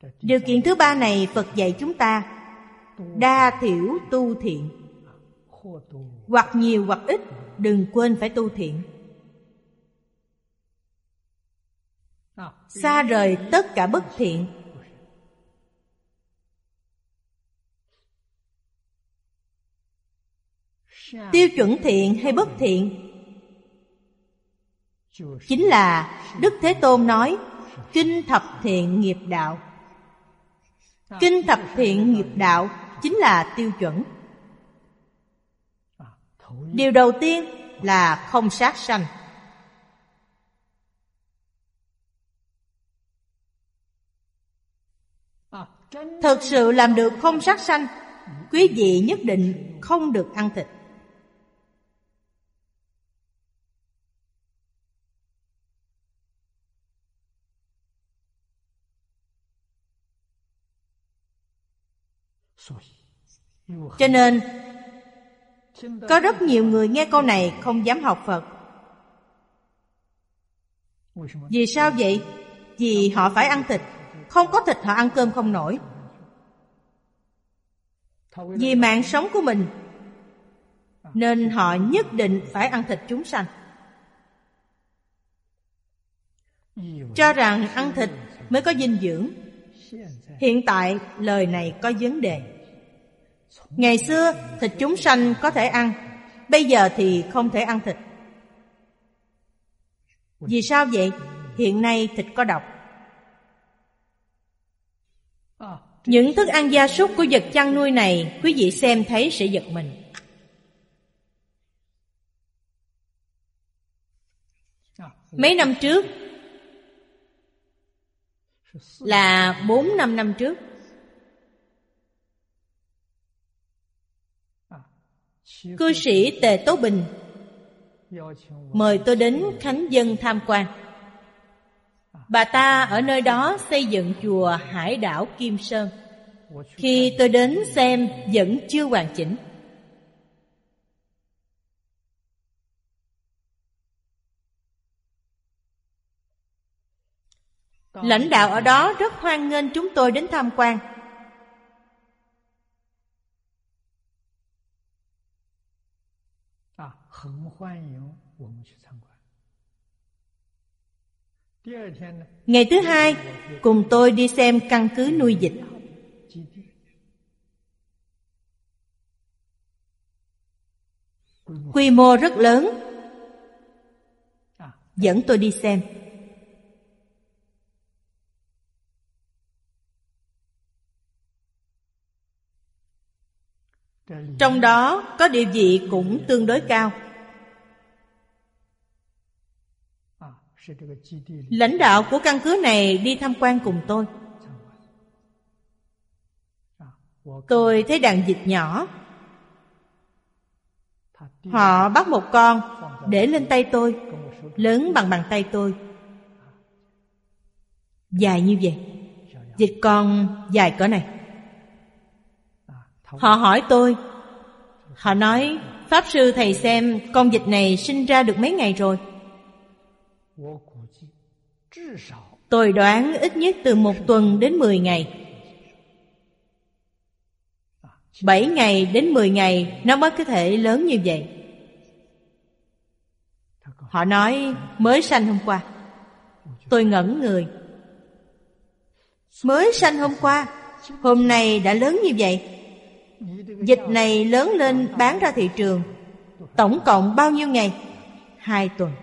Điều kiện thứ ba này Phật dạy chúng ta đa thiểu tu thiện, hoặc nhiều hoặc ít, đừng quên phải tu thiện. Xa rời tất cả bất thiện. Tiêu chuẩn thiện hay bất thiện chính là Đức Thế Tôn nói Kinh Thập Thiện Nghiệp Đạo. Kinh Thập Thiện Nghiệp Đạo chính là tiêu chuẩn. Điều đầu tiên là không sát sanh. Thực sự làm được không sát sanh, quý vị nhất định không được ăn thịt. Cho nên có rất nhiều người nghe câu này không dám học Phật. Vì sao vậy? Vì họ phải ăn thịt. Không có thịt họ ăn cơm không nổi. Vì mạng sống của mình nên họ nhất định phải ăn thịt chúng sanh, cho rằng ăn thịt mới có dinh dưỡng. Hiện tại lời này có vấn đề. Ngày xưa thịt chúng sanh có thể ăn, bây giờ thì không thể ăn thịt. Vì sao vậy? Hiện nay thịt có độc. Những thức ăn gia súc của vật chăn nuôi này, quý vị xem thấy sẽ giật mình. Mấy năm trước, là 4-5 năm trước, cư sĩ Tề Tố Bình mời tôi đến Khánh Vân tham quan. Bà ta ở nơi đó xây dựng chùa Hải Đảo Kim Sơn. Khi tôi đến xem vẫn chưa hoàn chỉnh. Lãnh đạo ở đó rất hoan nghênh chúng tôi đến tham quan. Ngày thứ hai, cùng tôi đi xem căn cứ nuôi vịt. Quy mô rất lớn. Dẫn tôi đi xem. Trong đó có địa vị cũng tương đối cao. Lãnh đạo của căn cứ này đi tham quan cùng tôi. Tôi thấy đàn vịt nhỏ. Họ bắt một con để lên tay tôi, lớn bằng bàn tay tôi, dài như vậy. Vịt con dài cỡ này. Họ hỏi tôi. Họ nói: Pháp sư thầy xem con vịt này sinh ra được mấy ngày rồi? Tôi đoán ít nhất từ 1 tuần đến 10 ngày. 7 ngày đến 10 ngày nó mới có thể lớn như vậy. Họ nói mới sanh hôm qua. Tôi ngẩn người. Mới sanh hôm qua, hôm nay đã lớn như vậy. Vịt này lớn lên bán ra thị trường tổng cộng bao nhiêu ngày? 2 tuần.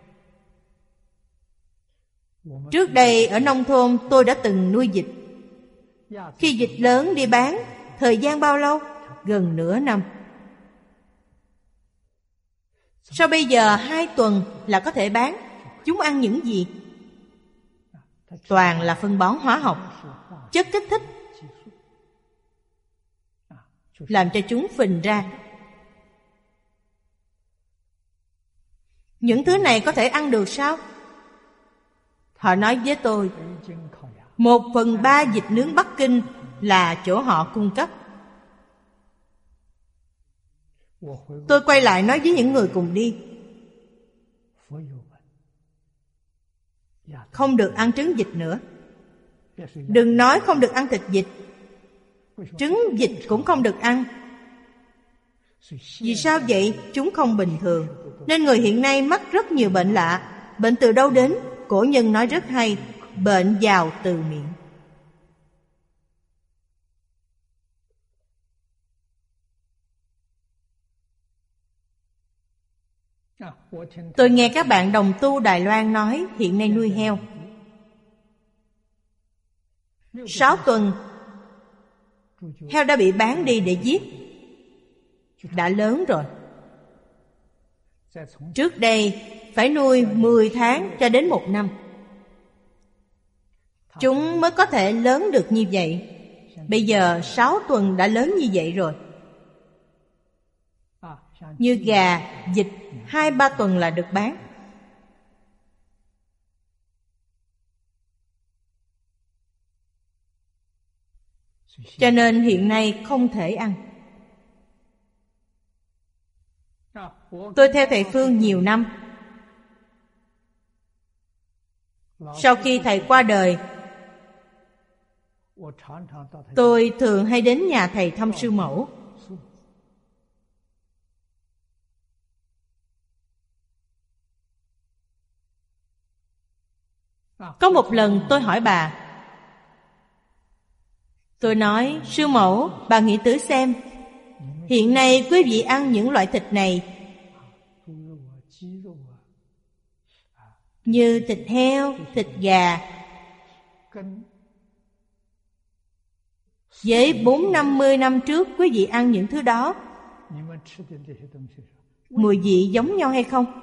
Trước đây ở nông thôn tôi đã từng nuôi vịt. Khi vịt lớn đi bán, thời gian bao lâu? Gần nửa năm. Sao bây giờ 2 tuần là có thể bán? Chúng ăn những gì? Toàn là phân bón hóa học, chất kích thích, làm cho chúng phình ra. Những thứ này có thể ăn được sao? Họ nói với tôi 1/3 vịt nướng Bắc Kinh là chỗ họ cung cấp. Tôi quay lại nói với những người cùng đi: không được ăn trứng vịt nữa. Đừng nói không được ăn thịt vịt, trứng vịt cũng không được ăn. Vì sao vậy? Chúng không bình thường. Nên người hiện nay mắc rất nhiều bệnh lạ. Bệnh từ đâu đến? Cổ nhân nói rất hay: bệnh vào từ miệng. Tôi nghe các bạn đồng tu Đài Loan nói hiện nay nuôi heo 6 tuần, heo đã bị bán đi để giết. Đã lớn rồi. Trước đây phải nuôi 10 tháng cho đến 1 năm, chúng mới có thể lớn được như vậy. Bây giờ 6 tuần đã lớn như vậy rồi. Như gà, vịt 2-3 tuần là được bán. Cho nên hiện nay không thể ăn. Tôi theo thầy Phương nhiều năm. Sau khi thầy qua đời, tôi thường hay đến nhà thầy thăm sư mẫu. Có một lần tôi hỏi bà, tôi nói: sư mẫu, bà nghĩ thử xem, hiện nay quý vị ăn những loại thịt này, như thịt heo, thịt gà, với 40-50 năm trước quý vị ăn những thứ đó, mùi vị giống nhau hay không?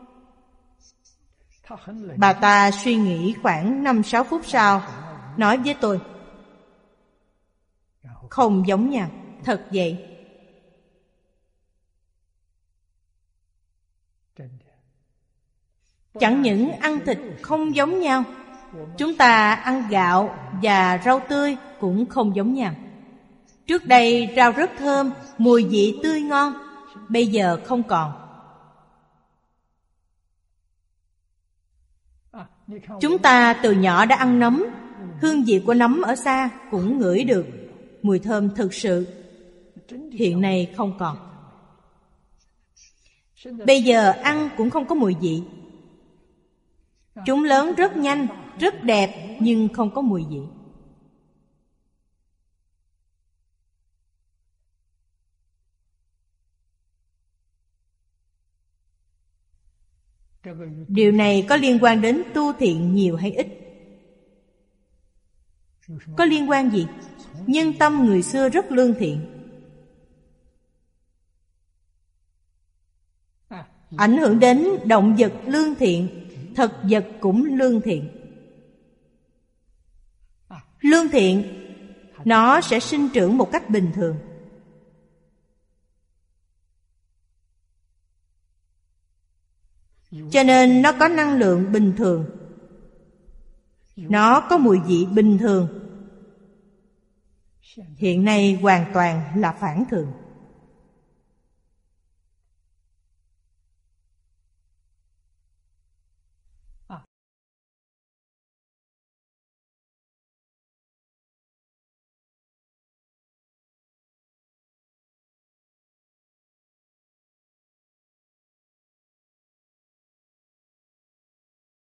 Bà ta suy nghĩ khoảng 5-6 phút sau, nói với tôi: không giống nhau. Thật vậy. Chẳng những ăn thịt không giống nhau, chúng ta ăn gạo và rau tươi cũng không giống nhau. Trước đây rau rất thơm, mùi vị tươi ngon, bây giờ không còn. Chúng ta từ nhỏ đã ăn nấm, hương vị của nấm ở xa cũng ngửi được, mùi thơm thực sự. Hiện nay không còn. Bây giờ ăn cũng không có mùi vị. Chúng lớn rất nhanh, rất đẹp, nhưng không có mùi vị. Điều này có liên quan đến tu thiện nhiều hay ít? Có liên quan gì? Nhân tâm người xưa rất lương thiện, ảnh hưởng đến động vật lương thiện, thực vật cũng lương thiện. Lương thiện, nó sẽ sinh trưởng một cách bình thường. Cho nên nó có năng lượng bình thường, nó có mùi vị bình thường. Hiện nay hoàn toàn là phản thường.